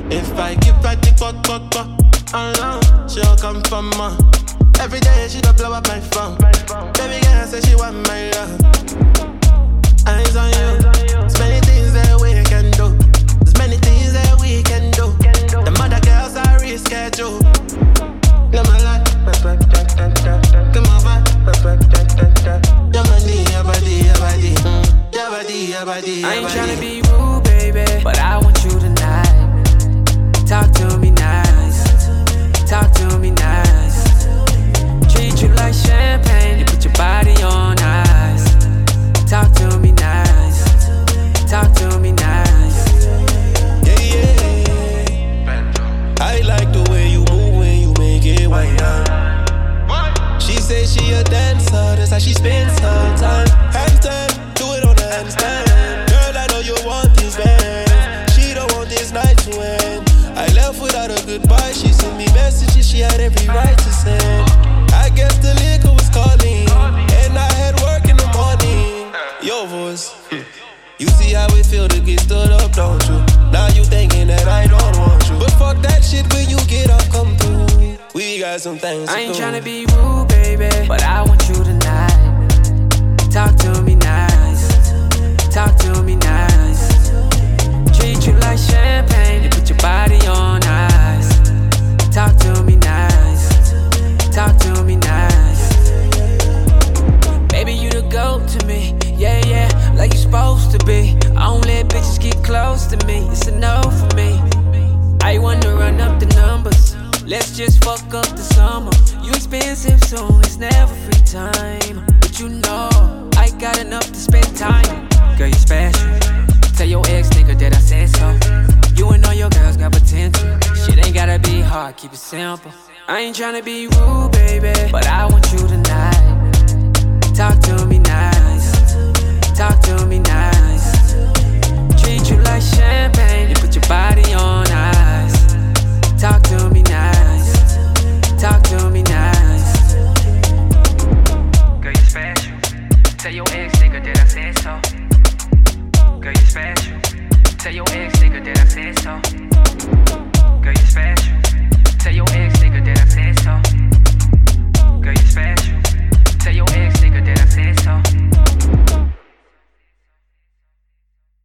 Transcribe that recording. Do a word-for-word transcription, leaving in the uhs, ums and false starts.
If I give her the fuck, fuck, fuck, alone, she'll come for more. Every day she don't blow up my phone. Baby girl say she want my love. Eyes on you. There's many things that we can do. There's many things that we can do. The mother girls are rescheduled. Let my life. Come over. Your body, your body, your body. Your body, your body, your body. I ain't tryna be rude, baby, but I want you tonight. Talk to me nice. Talk to me nice. Treat you like champagne. You put your body on ice. Talk to me nice. Talk to me nice. Yeah, yeah. I like the way you move when you make it wind down. She say she a dancer, that's how she spends her time. Handstand, do it on the handstand. Girl, I know you want this band. She don't want this night to end. I left without a goodbye. She sent me messages she had every right to send. I guess the liquor was calling, and I had work in the morning. Your voice, you see how it feel to get stood up, don't you? Now you thinking that I don't want you, but fuck that shit when you get up, come through. We got some things to I ain't do. tryna be rude, baby, but I want you tonight. Talk to me nice. Talk to me nice. Treat you like champagne. You put your body on ice. Talk to me nice. Talk to me nice. Baby, you the GOAT to me. Yeah, yeah, like you supposed to be. I don't let bitches get close to me. It's a no for me. I wanna run up the numbers. Let's just fuck up the summer. You expensive, so it's never free time. But you know, I got enough to spend time. Girl, you special. Tell your ex nigga that I said so. You and all your girls got potential. Shit ain't gotta be hard, keep it simple. I ain't tryna be rude, baby, but I want you tonight. Talk to me nice. Talk to me nice. Treat you like champagne. You put your body on